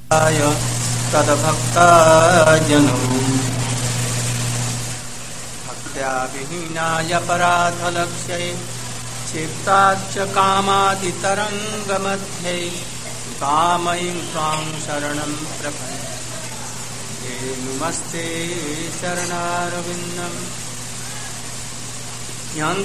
तद्भक्ताजनो भक्त्या विहीनाय पराधलक्ष्ये क्षिप्ताच्च कामादितरङ्गमध्ये कामयीं त्वां शरणं प्रपद्ये नमस्ते शरणारविन्दम् यं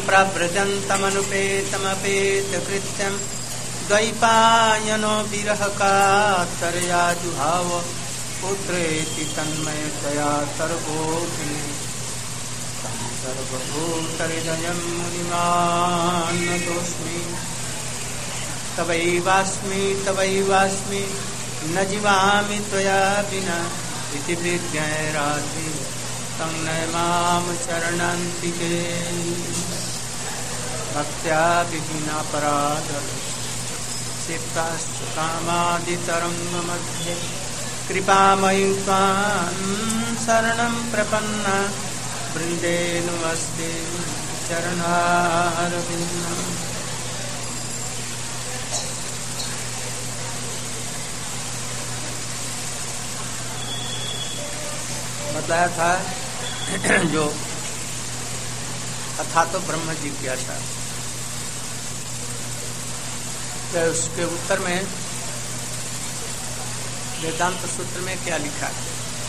प्रव्रजन्तमनुपेतमपेतकृत्यं द्वैपायनो विरहकातरया जुहाव पुत्रेति तन्मयतया सर्वोऽपि तं सर्वभूतहृदयं मुनिमानतोऽस्मि तवैवास्मि न जीवामि त्वया विना इति विज्ञैराधि तं नमाम चरणान्तिके भक्त्या विहीनापराधलक्ष्ये कामादितरङ्गमध्ये कृपामयीं त्वां शरणं प्रपन्ना वृन्दे नमस्ते चरणारविन्दम्। बताया था जो अथा तो ब्रह्म जिज्ञासा, तो उसके उत्तर में वेदांत सूत्र में क्या लिखा है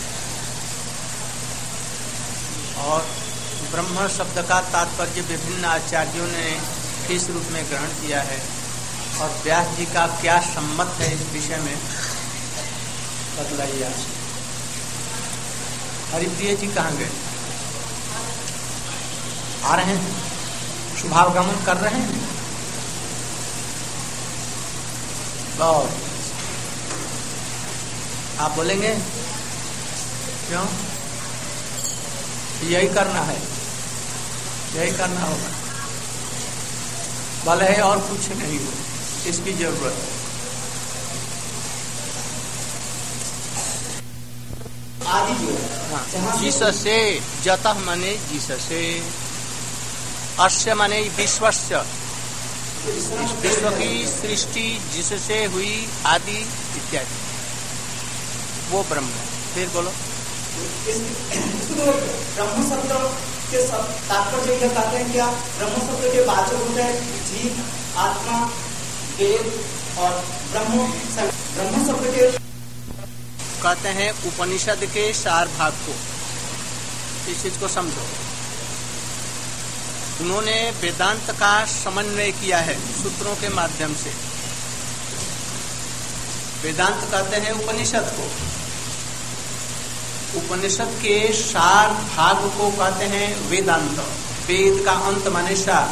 और ब्रह्म शब्द का तात्पर्य विभिन्न आचार्यों ने किस रूप में ग्रहण किया है और व्यास जी का क्या सम्मत है इस विषय में बतलाइए। हरिप्रिय जी कहाँ गए? आ रहे हैं, शुभागमन कर रहे हैं। बहुत आप बोलेंगे क्यों? यही करना है, यही करना होगा, भले है और कुछ नहीं हो, इसकी जरूरत है। आदि जो जिससे जतः मने जिससे, अस्य मने विश्वस्य, विश्व की सृष्टि जिससे हुई आदि इत्यादि, वो ब्रह्म है। फिर बोलो। ब्रह्म शब्द के तात्पर्य यह कहते हैं क्या? ब्रह्म शब्द के वाचक होते हैं जीव, आत्मा, वेद और ब्रह्म शब्द के कहते हैं उपनिषद के सार भाग को। इस चीज को समझो, उन्होंने वेदांत का समन्वय किया है सूत्रों के माध्यम से। वेदांत कहते हैं उपनिषद को, उपनिषद के सार भाग को कहते हैं वेदांत। वेद का अंत माने सार।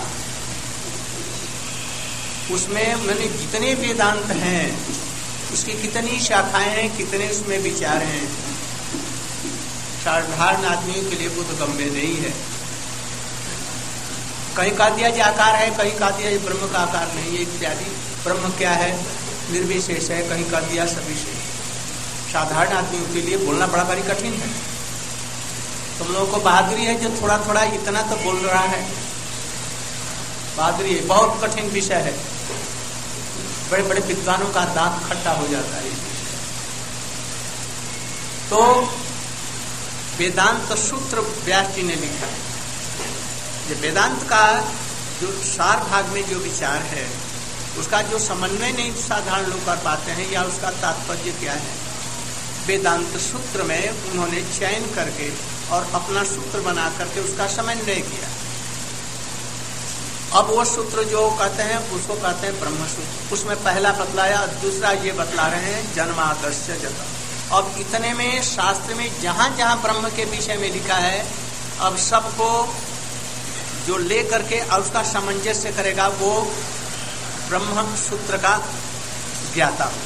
उसमें उन्होंने जितने वेदांत हैं, उसकी कितनी शाखाएं हैं, कितने उसमें विचार हैं, साधारण आदमियों के लिए बुद्ध गम्य नहीं है। कहीं कहा दिया जो आकार है, कहीं कहा दिया ब्रह्म का आकार नहीं है इत्यादि। ब्रह्म क्या है? निर्विशेष है, कहीं कहा दिया सविशेष। साधारण आदमियों के लिए बोलना बड़ा भारी कठिन है। तुम लोगों को बहादुरी है जो थोड़ा थोड़ा इतना तो बोल रहा है, बहादुरी है। बहुत कठिन विषय है, बड़े बड़े विद्वानों का दांत खट्टा हो जाता है। तो वेदांत सूत्र व्यास जी ने लिखा है। ये वेदांत का जो सार भाग में जो विचार है, उसका जो समन्वय नहीं साधारण लोग कर पाते हैं, या उसका तात्पर्य क्या है, वेदांत सूत्र में उन्होंने चयन करके और अपना सूत्र बना करके उसका समन्वय किया। अब वो सूत्र जो कहते हैं उसको कहते हैं ब्रह्म सूत्र। उसमें पहला बतलाया, दूसरा ये बतला रहे हैं जन्मादस्य जता। अब इतने में शास्त्र में जहां जहां ब्रह्म के विषय में लिखा है, अब सबको जो ले करके और उसका सामंजस्य करेगा वो ब्रह्म सूत्र का ज्ञाता हो।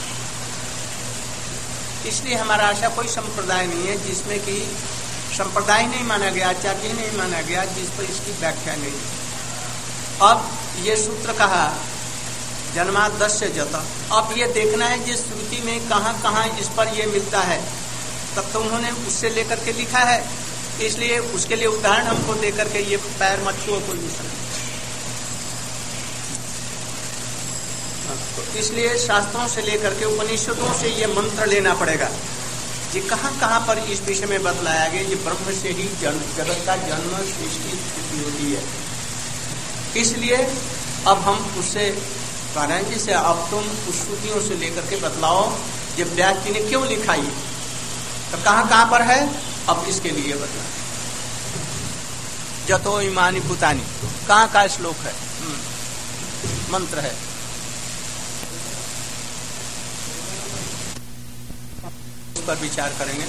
इसलिए हमारा ऐसा कोई संप्रदाय नहीं है जिसमें कि संप्रदाय नहीं माना गया, आचार्य नहीं माना गया, जिस पर इसकी व्याख्या नहीं। अब ये सूत्र कहा जन्मादस्य जत। अब ये देखना है जिस श्रुति में कहाँ कहाँ इस पर ये मिलता है, तब तो उन्होंने उससे लेकर के लिखा है। इसलिए उसके लिए उदाहरण हमको देकर के ये पैर मत छुओ कोई नहीं सकता। तो इसलिए शास्त्रों से लेकर के उपनिषदों से ये मंत्र लेना पड़ेगा। ये कहाँ पर इस विषय में बतलाया गया, ये ब्रह्म से ही जगत का जन्म सृष्टि स्थिति होती है। इसलिए अब हम उससे कह रहे हैं जिसे अब तुम उस श्रुतियों से लेकर के बतलाओ ये व्यास जी ने क्यों लिखा ये, तो कहाँ पर है, अब इसके लिए बतला। जतो इमानी भूतानी कहाँ का श्लोक है, मंत्र है, उस पर विचार करेंगे।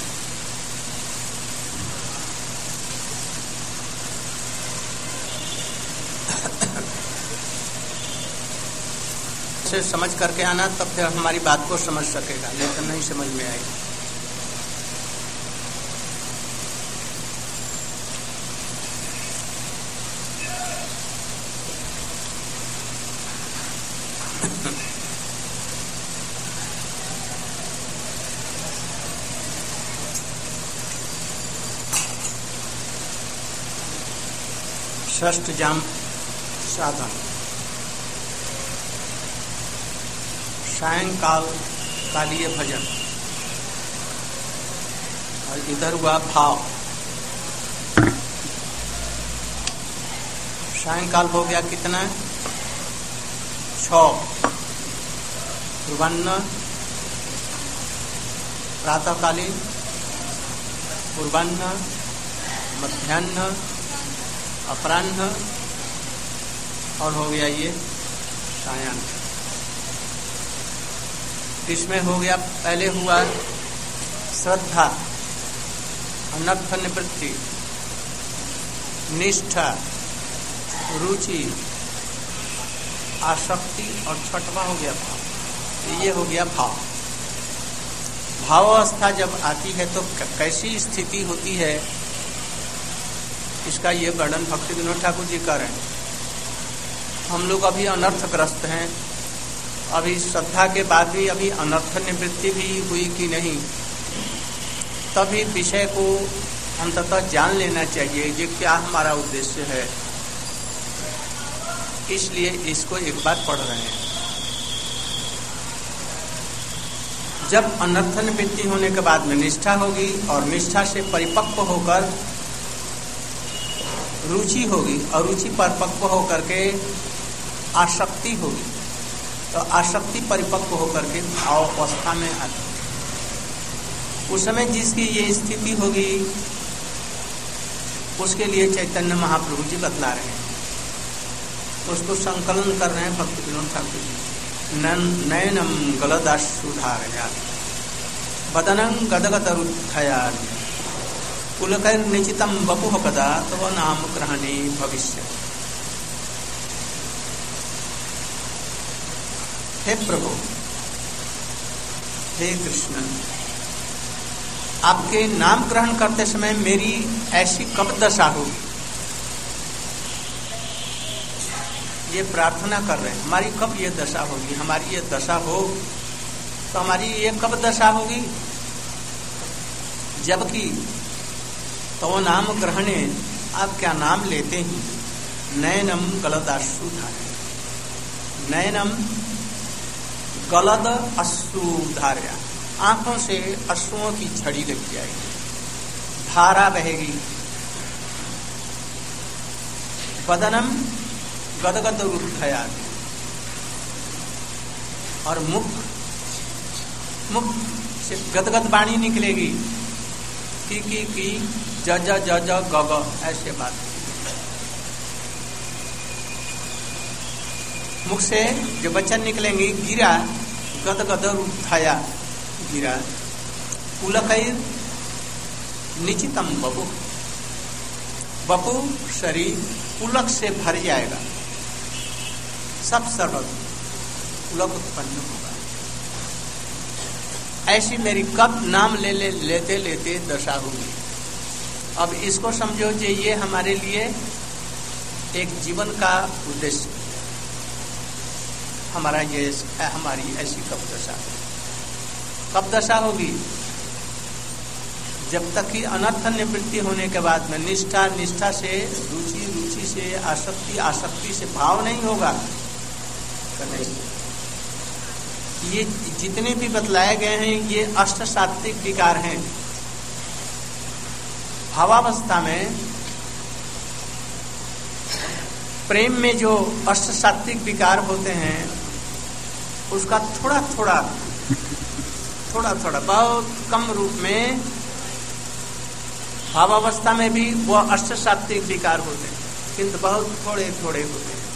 से समझ करके आना, तब फिर हमारी बात को समझ सकेगा, नहीं तो नहीं समझ में आएगी। षष्ठ जाम साधन, सायंकाल कालीय भजन, और इधर हुआ भाव। सायंकाल हो गया कितना, 6, पूर्वाह्न, प्रातःकालीन, पूर्वाह्न, मध्याह्न, अपराह्न, और हो गया ये सायं। इसमें हो गया, पहले हुआ श्रद्धा, अनर्थ निवृत्ति, निष्ठा, रुचि, आसक्ति, और छठवां हो गया भाव। ये हो गया भाव। भाव अवस्था जब आती है तो कैसी स्थिति होती है, इसका ये वर्णन भक्ति विनोद ठाकुर जी कर रहे हैं। हम लोग अभी अनर्थग्रस्त हैं, अभी श्रद्धा के बाद भी अभी अनर्थ निवृत्ति भी हुई कि नहीं, तभी विषय को अंततः जान लेना चाहिए ये क्या हमारा उद्देश्य है। इसलिए इसको एक बार पढ़ रहे हैं। जब अनर्थ निवृत्ति होने के बाद में निष्ठा होगी, और निष्ठा से परिपक्व होकर रुचि होगी, और रुचि परिपक्व होकर के आसक्ति होगी, तो आसक्ति परिपक्व होकर के भाव अवस्था में आती है। उस समय जिसकी ये स्थिति होगी उसके लिए चैतन्य महाप्रभु जी बतला रहे हैं, उसको संकलन कर रहे हैं भक्ति विनोद ठाकुर जी। नयनम गलदाश्रुधारया वदनं गदगदरुत्थया पुलकैर्निचितं वपुः कदा तव नाम ग्रहणे भविष्य। हे प्रभु, हे कृष्ण, आपके नाम ग्रहण करते समय मेरी ऐसी कब दशा होगी, ये प्रार्थना कर रहे हैं। हमारी कब ये दशा होगी, हमारी ये दशा हो तो हमारी ये कब दशा होगी, जबकि तो नाम ग्रहणे, आप क्या नाम लेते ही, नयनम गलदाश्रुधारया, नयनम गलद अश्रुधारया, आंखों से अश्रुओं की झड़ी लग जाएगी, धारा बहेगी। वदनम गदगद रुद्धया, और मुख से गदगद वाणी निकलेगी, की ज ज ज ज ग ग, ऐसे बात। मुख से जो वचन निकलेंगे, गिरा गदगद रुद्धया, गिरा, पुलकैर निचितम बपु, बपु शरीर पुलक से भर जाएगा, सब सर्वत पुलक उत्पन्न होगा। ऐसी मेरी कब नाम लेते लेते दशा होगी। अब इसको समझो कि ये हमारे लिए एक जीवन का उद्देश्य, हमारा ये हमारी ऐसी कब दशा होगी, जब तक कि अनर्थ निवृत्ति होने के बाद में निष्ठा, निष्ठा से रुचि, रुचि से आसक्ति, आसक्ति से भाव नहीं होगा। ये जितने भी बतलाए गए हैं ये अष्ट सात्विक विकार हैं। भावावस्था में प्रेम में जो अष्ट सात्विक विकार होते हैं उसका थोड़ा थोड़ा बहुत कम रूप में भावावस्था में भी वह अष्ट सात्विक विकार होते हैं, किंतु बहुत थोड़े थोड़े होते हैं।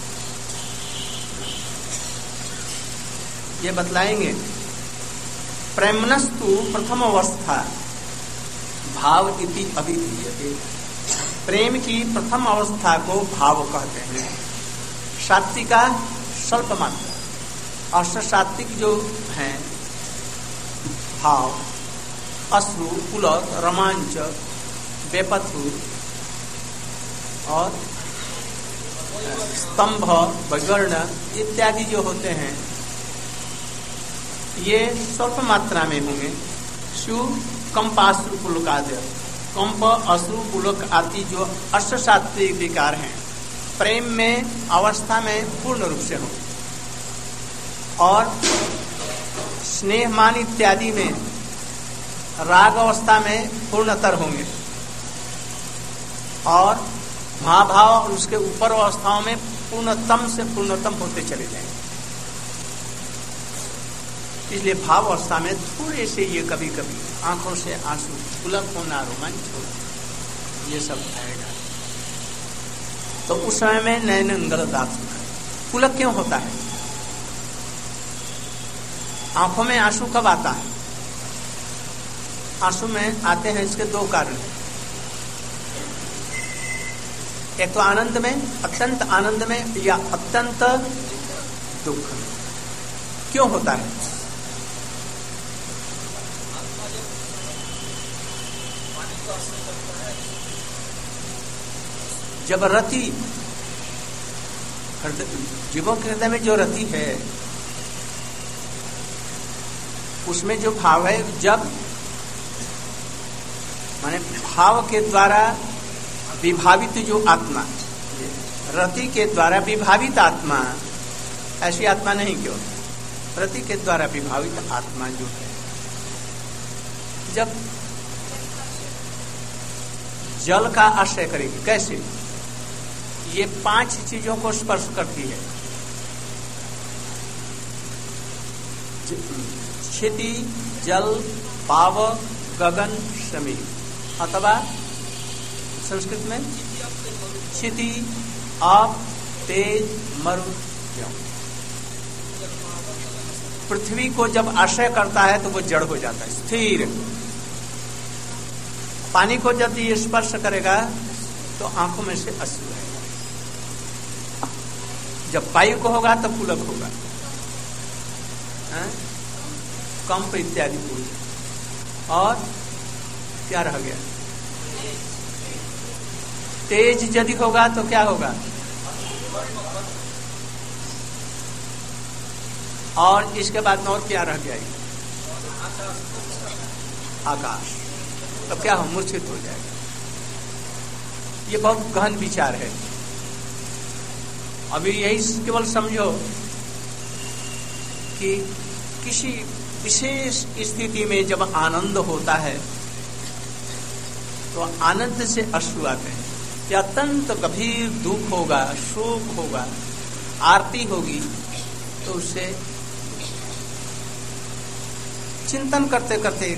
ये बतलाएंगे। प्रेमनस्तु प्रथम अवस्था भाव इति अभिधीयते। प्रेम की प्रथम अवस्था को भाव कहते हैं। सात्विका स्वल्प मात्रा। अष्ट सात्विक जो हैं भाव, अश्रु, पुलक, रोमांच, बेपथु और स्तंभ, वगर्ण इत्यादि जो होते हैं ये स्वल्प मात्रा में होंगे। शु कंप अश्रु पुलक आदि, कंप अश्रु पुलक आदि जो अष्ट सात्विक विकार हैं प्रेम में अवस्था में पूर्ण रूप से होंगे और स्नेहमान इत्यादि में राग अवस्था में पूर्णतर होंगे और महाभाव और उसके ऊपर अवस्थाओं में पूर्णतम से पूर्णतम होते चले जाएंगे। इसलिए भाव अवस्था में थोड़े से ये कभी कभी आंखों से आंसू, पुलक होना, रोमांच होना, ये सब आएगा। तो उस समय में नयन अंगलदात पुलक क्यों होता है? आंखों में आंसू कब आता है? आंसू में आते हैं इसके दो कारण। एक तो आनंद में, अत्यंत आनंद में, या अत्यंत दुख में। क्यों होता है? जब रति जीवों के हृदय में जो रति है उसमें जो भाव है, जब माने भाव के द्वारा विभावित जो आत्मा, रति के द्वारा विभावित आत्मा, ऐसी आत्मा नहीं क्यों, रति के द्वारा विभावित आत्मा जो है जब जल का आश्रय करेगी, कैसे? ये 5 चीजों को स्पर्श करती है। क्षिति, जल, पाव, गगन, समीर, अथवा संस्कृत में क्षिति, आप, तेज, मरु, पृथ्वी को जब आश्रय करता है तो वो जड़ हो जाता है, स्थिर। पानी को जब ये स्पर्श करेगा तो आंखों में से अश्रु आएगा। जब वायु को होगा तो पुलक होगा, कंप इत्यादि हो। और क्या रह गया? तेज यदि होगा तो क्या होगा? और इसके बाद में और क्या रह गया? आकाश। तब क्या हो? मूर्छित हो जाएगा। ये बहुत गहन विचार है। अभी यही केवल समझो कि किसी विशेष स्थिति में जब आनंद होता है तो आनंद से अश्रु आते हैं। या अत्यंत गंभीर दुख होगा, शोक होगा, आरती होगी तो उससे चिंतन करते करते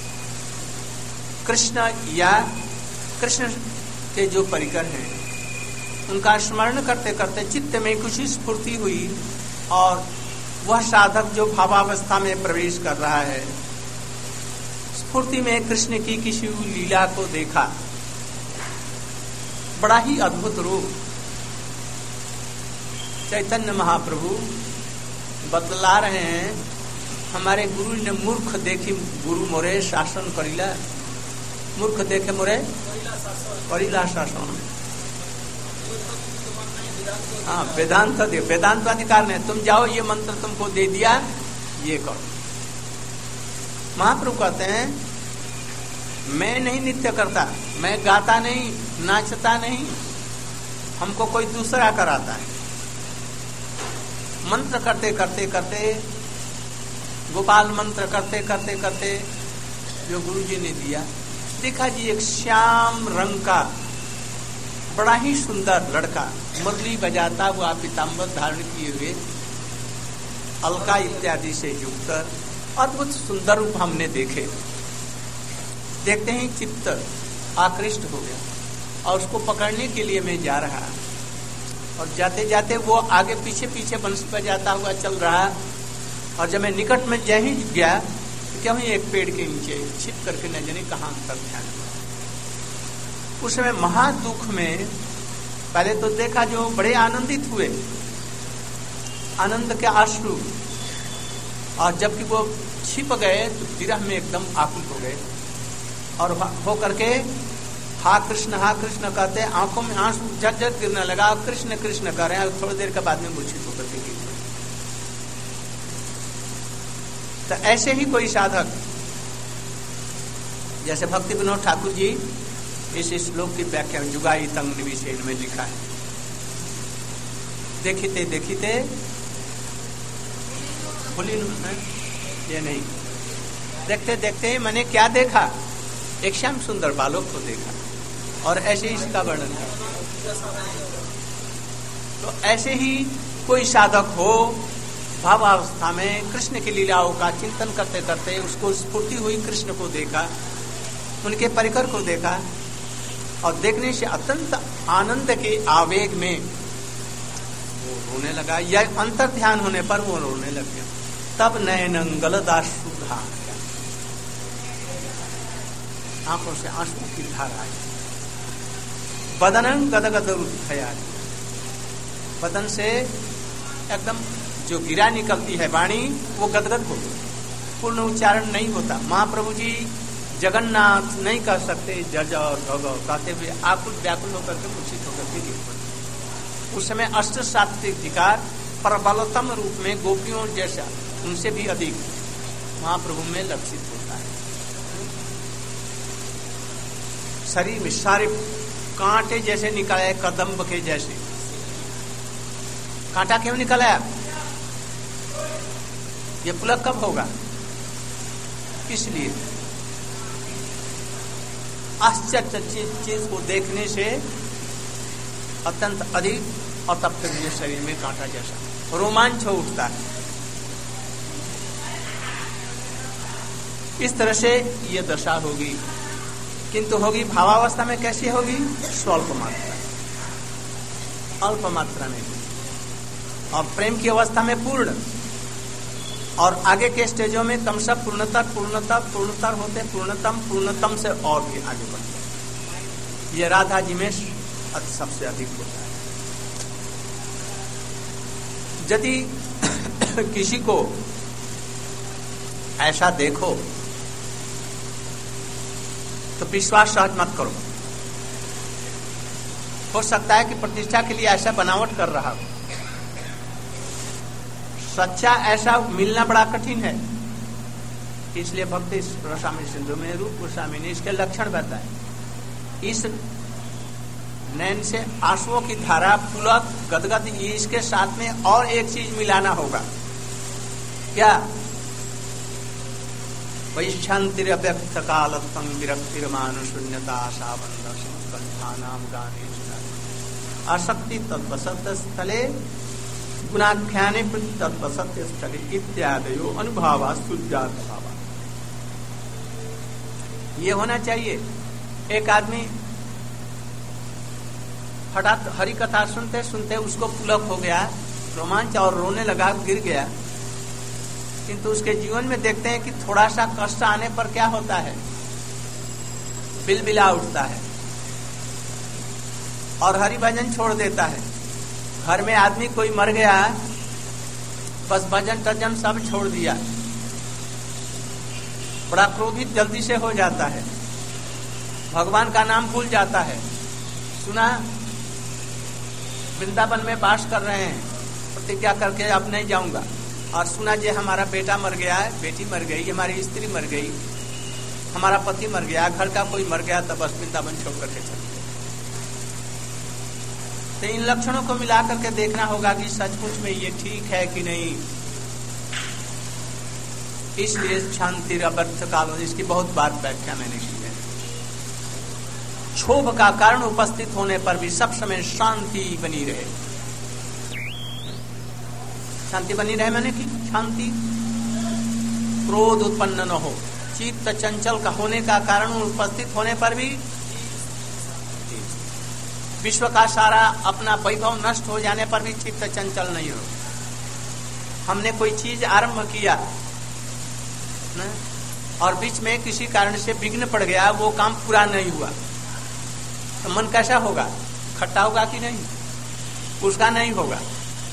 कृष्ण या कृष्ण के जो परिकर हैं उनका स्मरण करते करते चित्त में कुछ स्फूर्ति हुई और वह साधक जो भावावस्था में प्रवेश कर रहा है, स्फूर्ति में कृष्ण की किसी लीला को देखा, बड़ा ही अद्भुत रूप। चैतन्य महाप्रभु बतला रहे हैं, हमारे गुरु ने मूर्ख देखी गुरु मोरे शासन करीला, मूर्ख देखे मोरे करीला शासन। हाँ, वेदांत दे, वेदांत अधिकार नहीं, तुम जाओ ये मंत्र तुमको दे दिया, ये करो। महाप्रभु कहते हैं मैं नहीं नृत्य करता, मैं गाता नहीं, नाचता नहीं, हमको कोई दूसरा कराता है। मंत्र करते करते करते गोपाल मंत्र करते करते करते जो गुरु जी ने दिया, देखा जी एक श्याम रंग का बड़ा ही सुंदर लड़का, मुरली बजाता हुआ, पीताम्बर धारण किए हुए, अलका इत्यादि से युक्त अद्भुत सुंदर रूप हमने देखे। देखते ही चित्त आकृष्ट हो गया और उसको पकड़ने के लिए मैं जा रहा, और जाते जाते वो आगे पीछे पीछे बंसी बजाता हुआ चल रहा, और जब मैं निकट में जा ही गया तो क्या वहीं एक पेड़ के नीचे छिप करके न जाने कहां तक ध्यान हुआ। उस समय महा दुख में पहले तो देखा जो बड़े आनंदित हुए, आनंद के अश्रु, और जबकि वो छिप गए तो विरह में एकदम आकुल हो गए, और हो करके हा कृष्ण कहते आंखों में आंसू झट गिरने लगा, और कृष्ण कृष्ण कर रहे हैं, और थोड़ी देर के बाद में मूर्छित होकर के गिर गए। तो ऐसे ही कोई साधक, जैसे भक्ति विनोद ठाकुर जी इस श्लोक की व्याख्या जुगाई तंग निविशेन में लिखा है, देखते देखते भूली ये नहीं, देखते देखते मैंने क्या देखा, एक श्याम सुंदर बालक को देखा, और ऐसे ही इसका वर्णन है। तो ऐसे ही कोई साधक हो, भावावस्था में कृष्ण की लीलाओं का चिंतन करते करते उसको स्फूर्ति हुई, कृष्ण को देखा, उनके परिकर को देखा, और देखने से अत्यंत आनंद के आवेग में वो रोने लगा, या अंतर ध्यान होने पर वो रोने लग गया। तब नयनं गलदाश्रु धारा, आंखों से आंसू की धारा आई। बदनं गदगद रुद्धया, बदन से एकदम जो गिरा निकलती है वाणी वो गदगद हो गई, पूर्ण उच्चारण नहीं होता। महाप्रभु जी जगन्नाथ नहीं कर सकते, जज और भगव कहते हुए आकुल व्याकुल होकर के मूर्छित होकर के गिर पड़े। उस समय अष्ट सात्विक अधिकार प्रबलतम रूप में गोपियों जैसा, उनसे भी अधिक महाप्रभु में लक्षित होता है। शरीर में सारे कांटे जैसे निकले, कदम्ब के जैसे। कांटा क्यों निकला? ये पुलक कब होगा? इसलिए आश्चर्य चीज को देखने से अत्यंत अधिक, और तब फिर ये शरीर में कांटा जैसा रोमांच हो उठता है। इस तरह से ये दशा होगी, किंतु होगी भावावस्था में कैसी होगी? स्वल्प मात्रा, अल्प मात्रा में, और प्रेम की अवस्था में पूर्ण, और आगे के स्टेजों में क्रमशः पूर्णतर होते, पूर्णतम से और भी आगे बढ़ते। ये राधा जी में सबसे अधिक होता है। यदि किसी को ऐसा देखो तो विश्वास सहज मत करो। हो सकता है कि प्रतिष्ठा के लिए ऐसा बनावट कर रहा हो। सच्चा ऐसा मिलना बड़ा कठिन है। इसलिए भक्ति रसामृत सिंधु में रूप गोस्वामी ने इसके लक्षण बताए। इस नैन से आंसुओं की धारा, पुलक, गदगद, इसके साथ में और एक चीज मिलाना होगा। क्या? वैशांतिरव्यक्त कालत्वं विरक्तिर्मानुशून्यता आशाबंधसंकंठानाम गाने आसक्ति तद्वसत स्थले गुणाख्याने तद्वसत स्थले इत्यादयो अनुभवा सुजात भावा। ये होना चाहिए। एक आदमी हठात हरि कथा सुनते सुनते उसको पुलक हो गया, रोमांच, और रोने लगा, गिर गया, किंतु उसके जीवन में देखते हैं कि थोड़ा सा कष्ट आने पर क्या होता है? बिलबिला उठता है और हरि भजन छोड़ देता है। घर में आदमी कोई मर गया, बस भजन तजन सब छोड़ दिया, बड़ा क्रोधित जल्दी से हो जाता है, भगवान का नाम भूल जाता है। सुना वृंदावन में वास कर रहे हैं, प्रतिज्ञा करके अब नहीं जाऊंगा, और सुना जे हमारा बेटा मर गया है, बेटी मर गई, हमारी स्त्री मर गई, हमारा पति मर गया, घर का कोई मर गया, तब बस वृंदावन छोड़ करके चल गए। तो इन लक्षणों को मिला करके देखना होगा कि सचमुच में ये ठीक है कि नहीं। इसलिए शांति अव्यर्थ काल, इसकी बहुत बार व्याख्या मैंने की है। क्षोभ का कारण उपस्थित होने पर भी सब समय शांति बनी रहे। शांति बनी रहे मैंने की शांति, क्रोध उत्पन्न न हो, चित्त चंचल का होने का कारण उपस्थित होने पर भी, विश्व का सारा अपना वैभव नष्ट हो जाने पर भी चित्त चंचल नहीं हो। हमने कोई चीज आरंभ किया न? और बीच में किसी कारण से विघ्न पड़ गया, वो काम पूरा नहीं हुआ, तो मन कैसा होगा? खट्टा होगा कि नहीं? उसका नहीं होगा।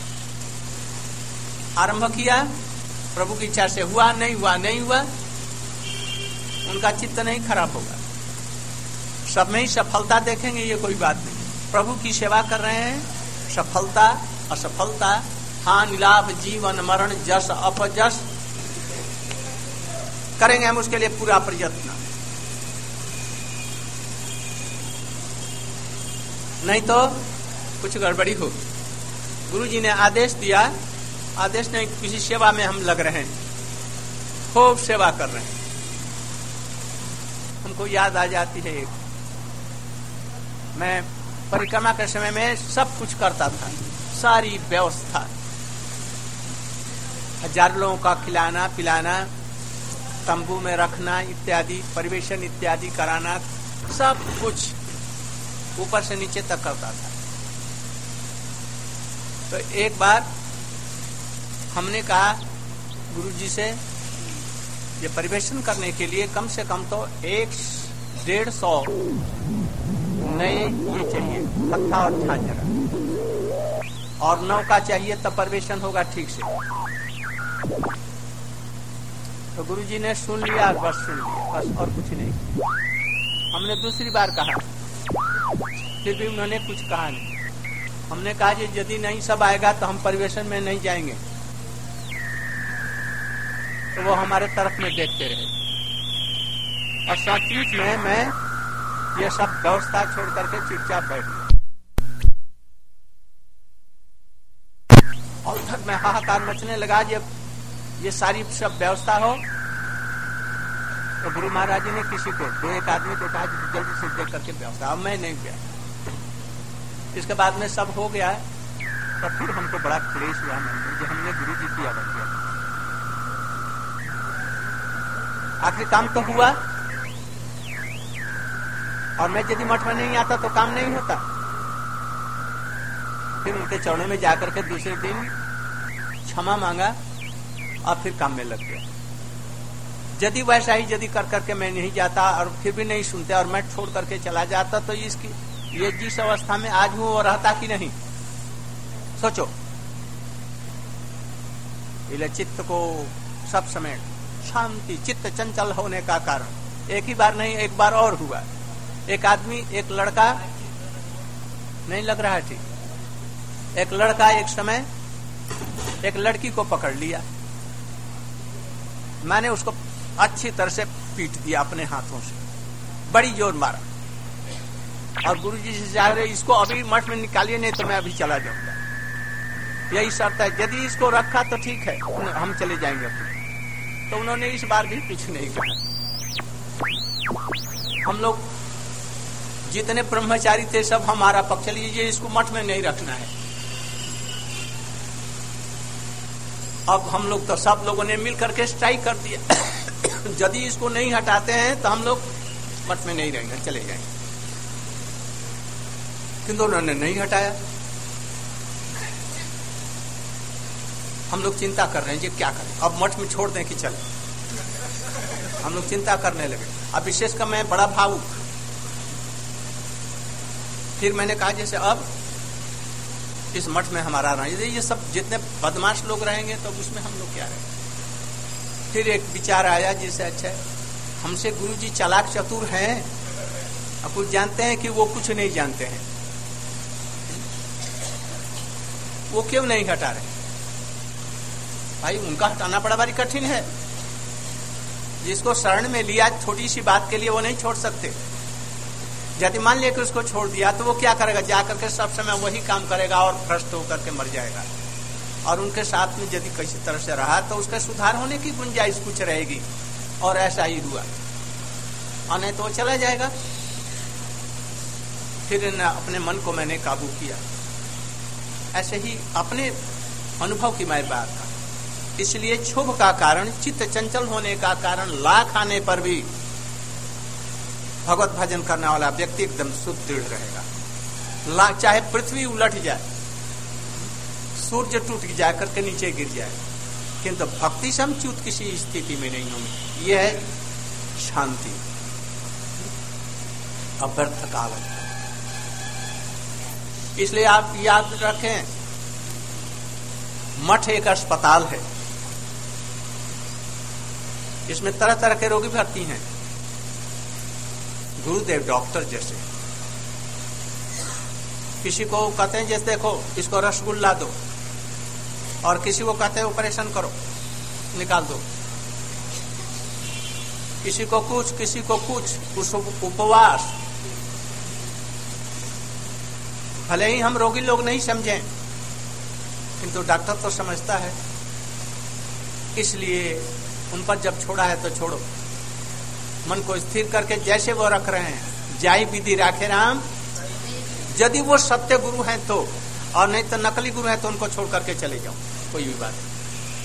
आरंभ किया, प्रभु की इच्छा से हुआ, नहीं हुआ, नहीं हुआ, उनका चित्त नहीं खराब होगा। सब में ही सफलता देखेंगे, ये कोई बात नहीं। प्रभु की सेवा कर रहे हैं, सफलता असफलता, हानि लाभ, जीवन मरण, जस अपजस, करेंगे हम उसके लिए पूरा प्रयत्न। नहीं तो कुछ गड़बड़ी हो। गुरु जी ने आदेश दिया, आदेश नहीं, किसी सेवा में हम लग रहे हैं, खूब सेवा कर रहे हैं। हमको याद आ जाती है, मैं परिक्रमा के समय में सब कुछ करता था, सारी व्यवस्था, 1000 लोगों का खिलाना पिलाना, तंबू में रखना इत्यादि, परिवेशन इत्यादि कराना, सब कुछ ऊपर से नीचे तक करता था। तो एक बार हमने कहा गुरुजी से, ये परिवेशन करने के लिए कम से कम तो 150 नए ये चाहिए, हत्था और झांझरा, और नौका चाहिए, तब परिवेशन होगा ठीक से। तो गुरुजी ने सुन लिया, बस सुन लिया, बस और कुछ नहीं। हमने दूसरी बार कहा, फिर भी उन्होंने कुछ कहा नहीं। हमने कहा कि यदि नहीं सब आएगा तो हम परिवेशन में नहीं जाएंगे। तो वो हमारे तरफ में देखते रहे, और सचमुच में मैं ये सब व्यवस्था छोड़ करके चुपचाप बैठ गया। और तक में हाहाकार मचने लगा, जब ये सारी सब व्यवस्था हो। तो गुरु महाराज जी ने किसी को, 2-1 आदमी को कहा जल्दी से देख करके व्यवस्था। अब मैं नहीं गया। इसके बाद में सब हो गया, तो फिर हमको बड़ा क्लेश हुआ मन में, जो हमने गुरु जी की आदत किया। आखिर काम तो हुआ, और मैं यदि मठ में नहीं आता तो काम नहीं होता। फिर उनके चरणों में जाकर के दूसरे दिन क्षमा मांगा, और फिर काम में लग गया। यदि वैसा ही यदि कर करके मैं नहीं जाता और फिर भी नहीं सुनते और मैं छोड़ करके चला जाता, तो इसकी ये जिस अवस्था में आज हूं वो रहता कि नहीं, सोचो। इसलिए चित्त को सब समय शांति, चित्त चंचल होने का कारण एक ही बार नहीं, एक बार और हुआ। एक आदमी, एक लड़का, नहीं लग रहा है ठीक, एक लड़का एक समय एक लड़की को पकड़ लिया। मैंने उसको अच्छी तरह से पीट दिया अपने हाथों से, बड़ी जोर मारा, और गुरुजी से जा रहे, इसको अभी मठ में निकालिए, नहीं तो मैं अभी चला जाऊंगा। यही शर्त है, यदि इसको रखा तो ठीक है, हम चले जाएंगे अपने। तो उन्होंने इस बार भी कुछ नहीं कहा। हम लोग जितने ब्रह्मचारी थे सब हमारा पक्ष लीजिए, इसको मठ में नहीं रखना है। अब हम लोग तो सब लोगों ने मिल करके स्ट्राइक कर दिया, यदि इसको नहीं हटाते हैं तो हम लोग मठ में नहीं रहेंगे, चले जाएंगे। किंतु उन्होंने नहीं हटाया। हम लोग चिंता कर रहे हैं ये क्या करें, अब मठ में छोड़ दें कि चले। हम लोग चिंता करने लगे। अब विशेषकर मैं बड़ा भावुक। फिर मैंने कहा जैसे अब इस मठ में हमारा रहना, ये सब जितने बदमाश लोग रहेंगे तो उसमें हम लोग क्या रहेंगे। फिर एक विचार आया जिससे अच्छा हमसे गुरुजी चालाक चतुर हैं, अब कुछ जानते हैं कि वो कुछ नहीं जानते हैं, वो क्यों नहीं हटा रहे। भाई उनका हटाना बड़ा भारी कठिन है। जिसको शरण में लिया छोटी सी बात के लिए वो नहीं छोड़ सकते। यदि मान लिया कि उसको छोड़ दिया तो वो क्या करेगा, जाकर के सब समय वही काम करेगा और भ्रष्ट होकर के मर जाएगा। और उनके साथ में यदि किसी तरह से रहा तो उसका सुधार होने की गुंजाइश कुछ रहेगी, और ऐसा ही हुआ, और नहीं तो वो चला जाएगा। फिर अपने मन को मैंने काबू किया, ऐसे ही अपने अनुभव की मैं बात था। इसलिए क्षोभ का कारण, चित्त चंचल होने का कारण, लाख आने पर भी भगवत भजन करने वाला व्यक्ति एकदम सुदृढ़ रहेगा। चाहे पृथ्वी उलट जाए, सूर्य टूट जाए करके नीचे गिर जाए, किंतु भक्ति समच्युत किसी स्थिति में नहीं होगी। यह है शांति, अव्यर्थ काल। इसलिए आप याद रखें, मठ एक अस्पताल है, इसमें तरह तरह के रोगी भर्ती हैं, गुरुदेव डॉक्टर जैसे। किसी को कहते हैं जैसे देखो इसको रसगुल्ला दो, और किसी को कहते हैं ऑपरेशन करो, निकाल दो, किसी को कुछ, किसी को कुछ, उपवास। भले ही हम रोगी लोग नहीं समझें, किंतु डॉक्टर तो समझता है। इसलिए उन पर जब छोड़ा है तो छोड़ो, मन को स्थिर करके जैसे वो रख रहे हैं, जाई विधि राखे राम। यदि वो सत्य गुरु हैं तो, और नहीं तो नकली गुरु हैं तो उनको छोड़ करके चले जाओ, कोई भी बात नहीं।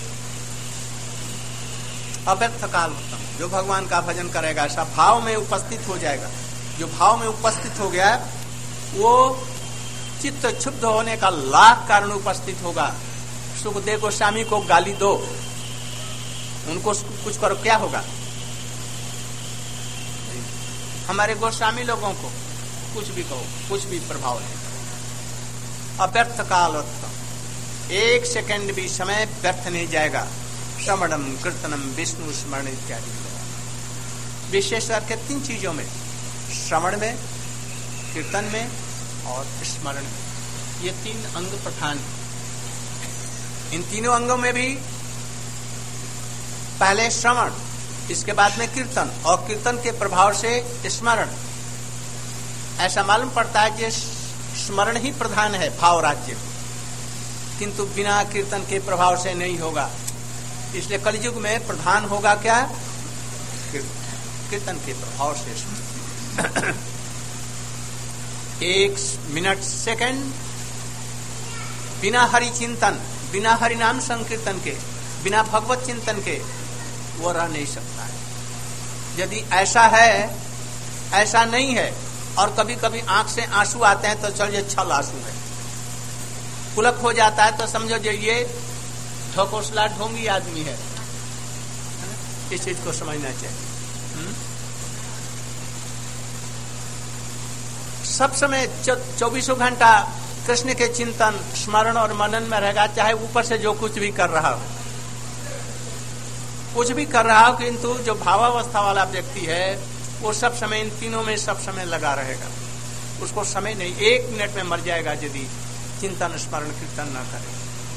अव्यर्थ काल उत्तम, जो भगवान का भजन करेगा ऐसा भाव में उपस्थित हो जाएगा। जो भाव में उपस्थित हो गया वो चित्त क्षुब्ध होने का लाख कारण उपस्थित होगा। सुखदेव गोस्वामी को गाली दो, उनको कुछ करो, क्या होगा? हमारे गोस्वामी लोगों को कुछ भी कहो, कुछ भी प्रभाव नहीं। अव्यर्थ काल उत्तम, एक सेकंड भी समय व्यर्थ नहीं जाएगा। श्रवणम कीर्तनम विष्णु स्मरण इत्यादि, विशेष करके 3 चीजों में, श्रवण में, कीर्तन में और स्मरण में, ये 3 अंग प्रधान। इन तीनों अंगों में भी पहले श्रवण, इसके बाद में कीर्तन, और कीर्तन के प्रभाव से स्मरण। ऐसा मालूम पड़ता है कि स्मरण ही प्रधान है भाव राज्य, किंतु बिना कीर्तन के प्रभाव से नहीं होगा। इसलिए कलयुग में प्रधान होगा क्या? कीर्तन के प्रभाव से। 1 मिनट सेकंड बिना हरि चिंतन, बिना हरि नाम संकीर्तन के, बिना भगवत चिंतन के वो रह नहीं सकता है। यदि ऐसा है, ऐसा नहीं है, और कभी कभी आंख से आंसू आते हैं तो चलिए छल आंसू है, पुलक हो जाता है तो समझो जो ये ढकोसला ढोंगी आदमी है। इस चीज को समझना चाहिए। सब समय 24 घंटा कृष्ण के चिंतन, स्मरण और मनन में रहेगा, चाहे ऊपर से जो कुछ भी कर रहा हो, कुछ भी कर रहा हो, किंतु जो भावावस्था वाला व्यक्ति है वो सब समय इन तीनों में सब समय लगा रहेगा। उसको समय नहीं, 1 मिनट में मर जाएगा यदि चिंतन, स्मरण, कीर्तन न करे।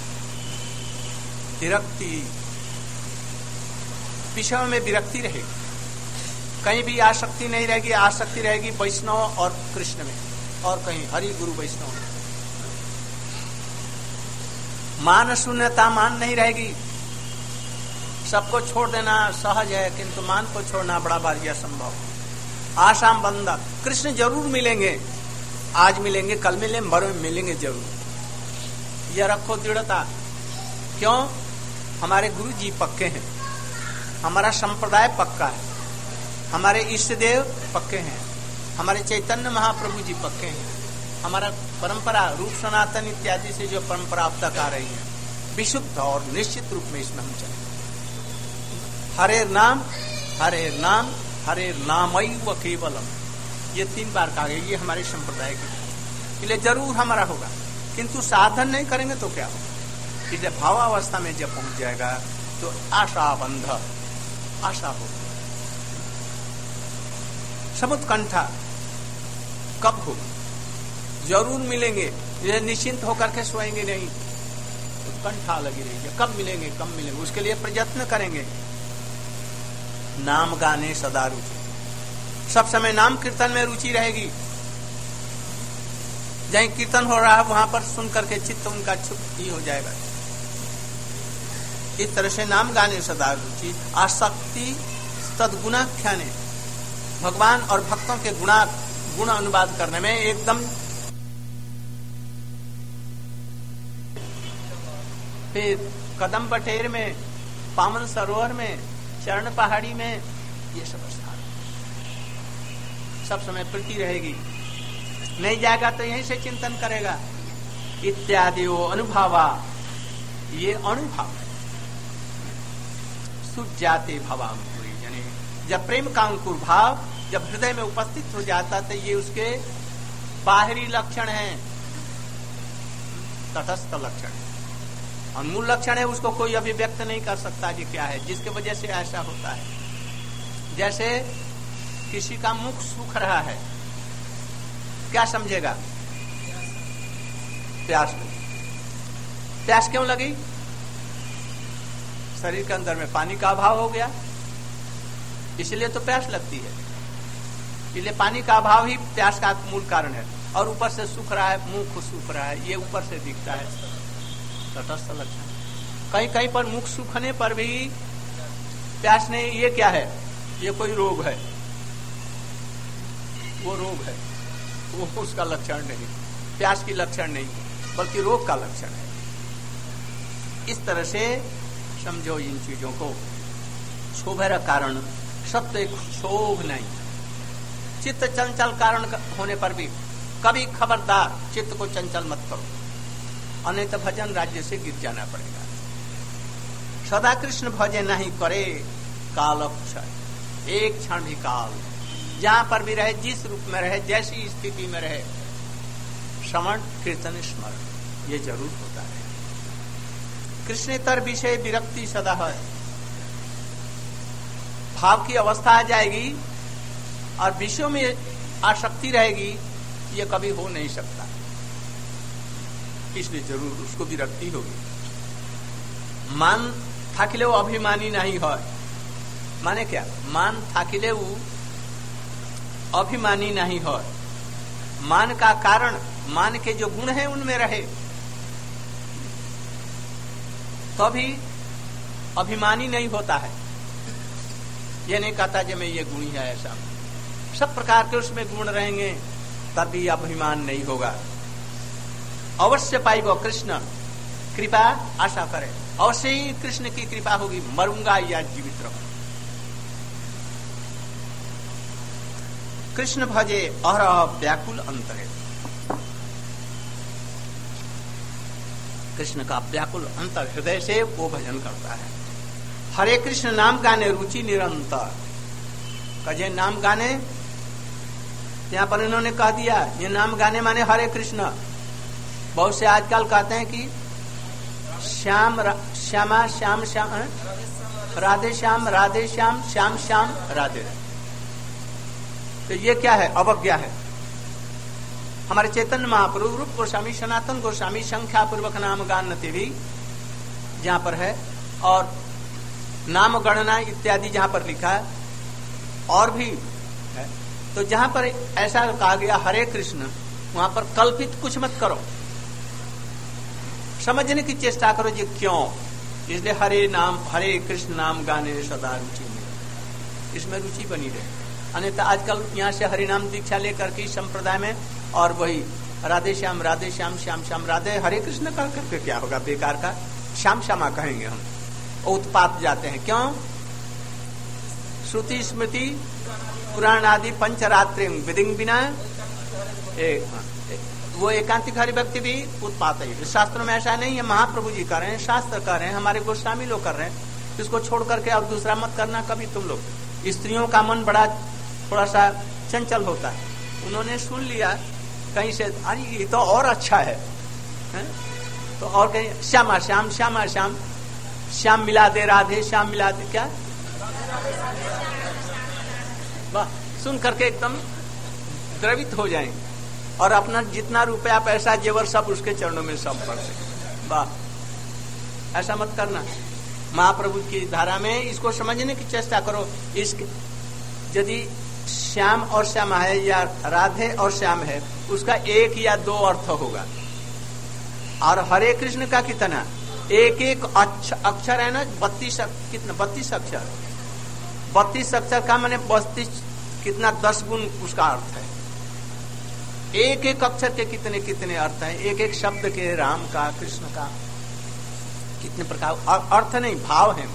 विरक्ति, विषयों में विरक्ति रहेगी, कहीं भी आसक्ति नहीं रहेगी। आसक्ति रहेगी वैष्णव और कृष्ण में, और कहीं हरि गुरु वैष्णव में। मान शून्यता, मान नहीं रहेगी। सबको छोड़ देना सहज है, किंतु मान को छोड़ना बड़ा भारी असंभव। आसाम बंदा, कृष्ण जरूर मिलेंगे, आज मिलेंगे, कल मिलेंगे, भर में मिलेंगे जरूर। यह रखो दृढ़ता। क्यों? हमारे गुरु जी पक्के हैं, हमारा संप्रदाय पक्का है, हमारे इष्ट देव पक्के हैं, हमारे चैतन्य महाप्रभु जी पक्के हैं, हमारा परंपरा रूप सनातन इत्यादि से जो परंपरा अब तक आ रही है विशुद्ध और निश्चित रूप में इसमें हम चले। हरे नाम, हरे नाम, हरे नामैव केवलम, ये 3 बार कहा गया। ये हमारे संप्रदाय के लिए जरूर हमारा होगा, किंतु साधन नहीं करेंगे तो क्या होगा? इसलिए भावावस्था में जब पहुंच जाएगा तो आशा बंध, आशा हो। समुत्कंठा कब हो? जरूर मिलेंगे, ये निश्चिंत होकर के सोएंगे नहीं, उत्कंठा लगी रहेगी, कब मिलेंगे, कब मिलेंगे, उसके लिए प्रयत्न करेंगे। नाम गाने सदा रुचि, सब समय नाम कीर्तन में रुचि रहेगी। जहीं कीर्तन हो रहा है वहां पर सुन करके चित्त उनका चुप ही हो जाएगा। इस तरह से नाम गाने सदा रुचि, आसक्ति तद्गुणाख्याने, भगवान और भक्तों के गुण अनुवाद करने में एकदम। फिर कदम बटेर में, पावन सरोवर में, चरण पहाड़ी में, ये सब स्थान सब समय प्रीति रहेगी। नहीं जाएगा तो यहीं से चिंतन करेगा। इत्यादि वो अनुभवा, ये अनुभव है। सुजाते भवांकुरी, यानी जब प्रेम का अंकुर भाव जब हृदय में उपस्थित हो जाता तो ये उसके बाहरी लक्षण हैं, तटस्थ लक्षण है। और मूल लक्षण है, उसको कोई अभिव्यक्त नहीं कर सकता जी क्या है, जिसके वजह से ऐसा होता है। जैसे किसी का मुख सूख रहा है, क्या समझेगा? प्यास लगी। प्यास क्यों लगी? शरीर के अंदर में पानी का अभाव हो गया, इसलिए तो प्यास लगती है। इसलिए पानी का अभाव ही प्यास का मूल कारण है। और ऊपर से सूख रहा है, मुख सूख रहा है, ये ऊपर से दिखता है, तटस्थ लक्षण। कहीं कहीं पर मुख सूखने पर भी प्यास नहीं, ये क्या है? ये कोई रोग है, वो रोग है, वो उसका लक्षण नहीं, प्यास की लक्षण नहीं, बल्कि रोग का लक्षण है। इस तरह से समझो इन चीजों को। शोभर कारण सत्य शोभ नहीं। चित्त चंचल कारण होने पर भी कभी खबरदार चित्त को चंचल मत करो, अन्यथा भजन राज्य से गिर जाना पड़ेगा। सदा कृष्ण भजन नहीं करे काल क्षय, एक क्षण भी काल, जहां पर भी रहे, जिस रूप में रहे, जैसी स्थिति में रहे, श्रवण कीर्तन स्मरण ये जरूर होता है। कृष्णेतर विषय विरक्ति सदा है। भाव की अवस्था आ जाएगी और विषयों में आसक्ति रहेगी, ये कभी हो नहीं सकता, इसलिए जरूर उसको विरक्ति होगी। मान थाकिले वो अभिमानी नहीं है। माने क्या? मान थाकिले वो अभिमानी नहीं है। मान का कारण मान के जो गुण है उनमें रहे, तभी अभिमानी नहीं होता है। ये नहीं कहता कि मैं ये गुणी है, ऐसा सब प्रकार के उसमें गुण रहेंगे तभी अभिमान नहीं होगा। अवश्य पाएगा कृष्ण कृपा, आशा करे अवश्य ही कृष्ण की कृपा होगी, मरूंगा या जीवित रहूंगा। कृष्ण भजे अहरह व्याकुल अंतरे, कृष्ण का व्याकुल अंतर हृदय से वो भजन करता है। हरे कृष्ण नाम गाने रुचि निरंतर, कजे नाम गाने, यहाँ पर इन्होंने कह दिया ये नाम गाने माने हरे कृष्ण। बहुत से आजकल कहते हैं कि श्याम श्यामा श्याम श्याम, राधे श्याम राधे श्याम, श्याम श्याम राधे। तो ये क्या है? अवज्ञा है। हमारे चैतन्य महाप्रभु रूप गोस्वामी सनातन गोस्वामी संख्या पूर्वक नाम गानते भी जहां पर है, और नाम गणना इत्यादि जहां पर लिखा है और भी है। तो जहां पर ऐसा कहा गया हरे कृष्ण, वहां पर कल्पित कुछ मत करो, समझने की चेष्टा करो जी क्यों। इसलिए हरे नाम हरे कृष्ण नाम गाने सदा रुचि में, इसमें रुचि बनी रहे। अन्यथा आजकल यहाँ से हरिनाम दीक्षा लेकर के संप्रदाय में और वही राधे श्याम श्याम श्याम राधे हरे कृष्ण कर करके क्या होगा? बेकार का श्याम श्यामा कहेंगे हम, उत्पात जाते हैं। क्यों? श्रुति स्मृति पुराण आदि पंचरात्रि विधिंग बिना वो एकांतिक हरि भक्ति भी उत्पात है। शास्त्रों में ऐसा नहीं है, महाप्रभु जी कर रहे हैं, शास्त्र कर रहे हैं, हमारे गोस्वामी लोग कर रहे हैं। इसको छोड़ करके और दूसरा मत करना कभी तुम लोग। स्त्रियों का मन बड़ा थोड़ा सा चंचल होता है, उन्होंने सुन लिया कहीं से, अरे ये तो और अच्छा है, तो और कहीं श्यामा श्याम श्यामा श्याम, श्याम मिला दे राधे श्याम मिला दे, क्या वाह, सुन करके एकदम द्रवित हो जाएंगे और अपना जितना रुपया पैसा जेवर सब उसके चरणों में सब पड़ सके। वाह, ऐसा मत करना। महाप्रभु की धारा में इसको समझने की चेष्टा करो। इसके यदि श्याम और श्यामा है या राधे और श्याम है, उसका एक या दो अर्थ होगा। और हरे कृष्ण का कितना? एक एक अक्षर है ना, 32 कितना 32 अक्षर, 32 अक्षर का मैंने 32 कितना 10 गुण उसका अर्थ है। एक एक अक्षर के कितने कितने अर्थ हैं, एक एक शब्द के, राम का, कृष्ण का, कितने प्रकार अर्थ नहीं भाव है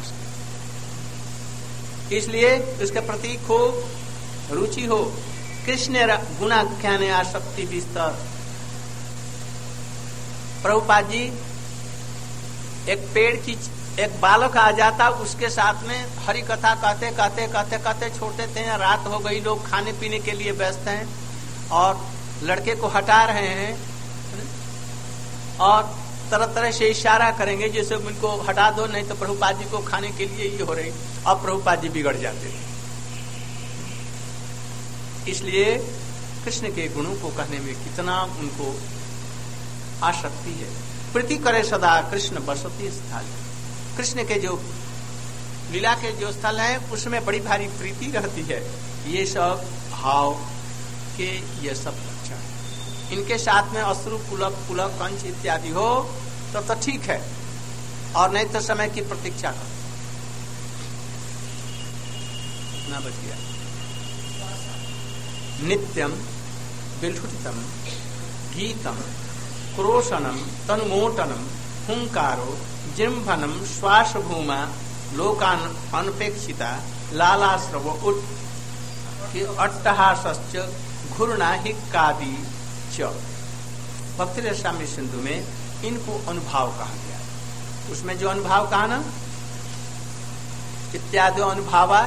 उसके। इसलिए उसके प्रति खूब रुचि हो। कृष्ण गुणाख्यान आसक्ति विस्तार। प्रभुपाद जी एक पेड़ की एक बालक आ जाता, उसके साथ में हरि कथा कहते कहते कहते कहते छोड़ते थे। रात हो गई, लोग खाने पीने के लिए व्यस्त हैं और लड़के को हटा रहे हैं और तरह तरह से इशारा करेंगे जैसे उनको हटा दो, नहीं तो प्रभुपाद जी को खाने के लिए ये हो रही। अब प्रभुपाद जी बिगड़ जाते थे। इसलिए कृष्ण के गुणों को कहने में कितना उनको आसक्ति है। प्रीति करे सदा कृष्ण बसती स्थल। कृष्ण के जो लीला के जो स्थल है उसमें बड़ी भारी प्रीति रहती है। ये सब भाव के ये सब लक्षण, इनके साथ में अश्रु पुलक पुलक कंच इत्यादि हो तो ठीक है, और नहीं तो समय की प्रतीक्षा करो। इतना बच गया। नित्यम बिलुटितम गीतम क्रोशनम तन्मोटनम हुंकारो जिम्भनम श्वास भूमा लोकान अनपेक्षिता लालाश्रव उठ अट्टहासश्च घूर्णा हिक्कादि च। भक्ति रसामृत सिंधु में इनको अनुभाव कहा गया। उसमें जो अनुभाव कहा ना, इत्यादि अनुभावा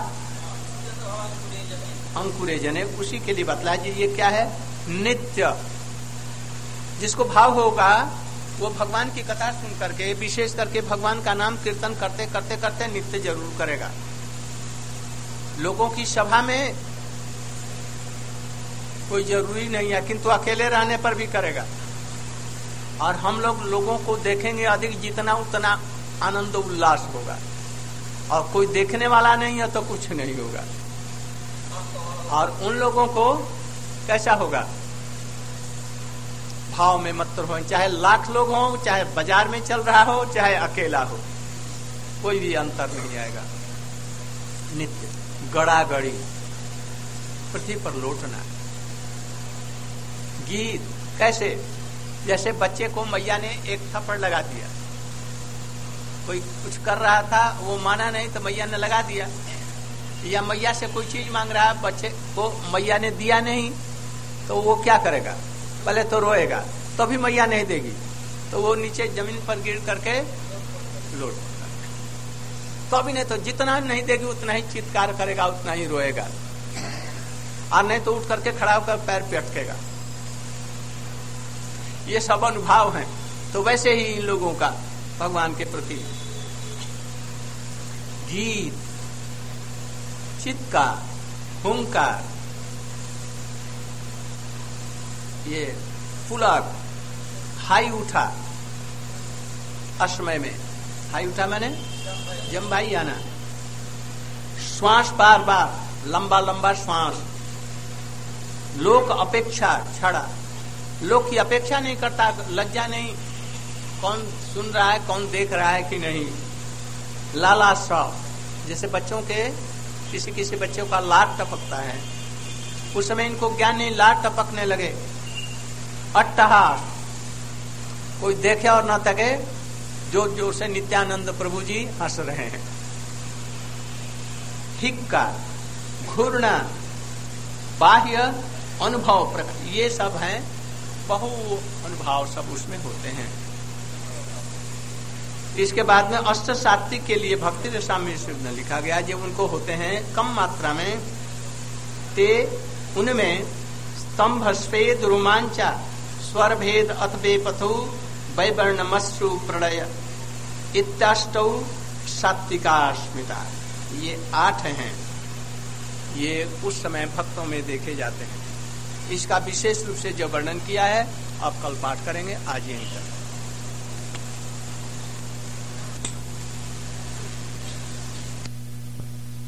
अंकुरे जने, उसी के लिए बतलाया जी ये क्या है, नित्य। जिसको भाव होगा वो भगवान की कथा सुन करके, विशेष करके भगवान का नाम कीर्तन करते करते करते नित्य जरूर करेगा। लोगों की सभा में कोई जरूरी नहीं है, किंतु अकेले रहने पर भी करेगा। और हम लोगों को देखेंगे अधिक, जितना उतना आनंद उल्लास होगा। और कोई देखने वाला नहीं है तो कुछ नहीं होगा। और उन लोगों को कैसा होगा, भाव में मत हो, चाहे लाख लोग हों, चाहे बाजार में चल रहा हो, चाहे अकेला हो, कोई भी अंतर नहीं आएगा। नित्य गड़ागड़ी, पृथ्वी पर लौटना। गीत कैसे, जैसे बच्चे को मैया ने एक थप्पड़ लगा दिया, कोई कुछ कर रहा था वो माना नहीं तो मैया ने लगा दिया। या मैया से कोई चीज मांग रहा है, बच्चे को मैया ने दिया नहीं तो वो क्या करेगा, पहले तो रोएगा, तो भी मैया नहीं देगी तो वो नीचे जमीन पर गिर करके लौट, तो भी नहीं तो जितना नहीं देगी उतना ही चित्कार करेगा, उतना ही रोएगा। और नहीं तो उठ करके खड़ा होकर पैर पे अटकेगा। ये सब अनुभव हैं। तो वैसे ही इन लोगों का भगवान के प्रति गीत, चित्कार, हुंकार, ये पुलक, हाई उठा, असमय में हाई उठा मैंने जम्बाई आना, श्वास बार बार, लंबा लंबा श्वास, लोक अपेक्षा छड़ा, लोग की अपेक्षा नहीं करता, लज्जा नहीं, कौन सुन रहा है कौन देख रहा है कि नहीं। लाला श्रव, जैसे बच्चों के किसी किसी बच्चों का लाट टपकता है, उस समय इनको ज्ञान नहीं, लाट टपकने लगे। अट्टहास, कोई देखे और न तके, जोर जोर से नित्यानंद प्रभु जी हंस रहे हैं। हिक्का, घूर्णा, बाह्य अनुभव प्रकट, ये सब हैं, बहु अनुभव सब उसमें होते हैं। इसके बाद में अष्ट सात्विक के लिए भक्ति रसामृत में लिखा गया, जो उनको होते हैं कम मात्रा में, ते उनमें स्तंभ स्वेद रोमांचा स्वर भेद अथ बेपथु वैवर्णमश्रु प्रणय इत्याष्टौ सात्विका स्मिता। ये 8 हैं, ये उस समय भक्तों में देखे जाते हैं। इसका विशेष रूप से जो वर्णन किया है अब कल पाठ करेंगे। आज यहीं तक।